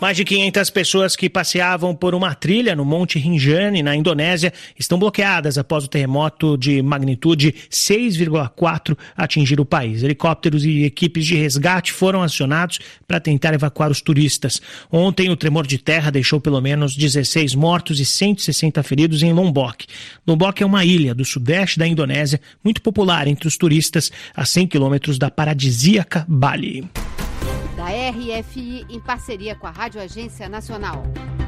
Mais de 500 pessoas que passeavam por uma trilha no Monte Rinjani, na Indonésia, estão bloqueadas após o terremoto de magnitude 6,4 atingir o país. Helicópteros e equipes de resgate foram acionados para tentar evacuar os turistas. Ontem, o tremor de terra deixou pelo menos 16 mortos e 160 feridos em Lombok. Lombok é uma ilha do sudeste da Indonésia, muito popular entre os turistas, a 100 quilômetros da paradisíaca Bali. Da RFI, em parceria com a Rádio Agência Nacional.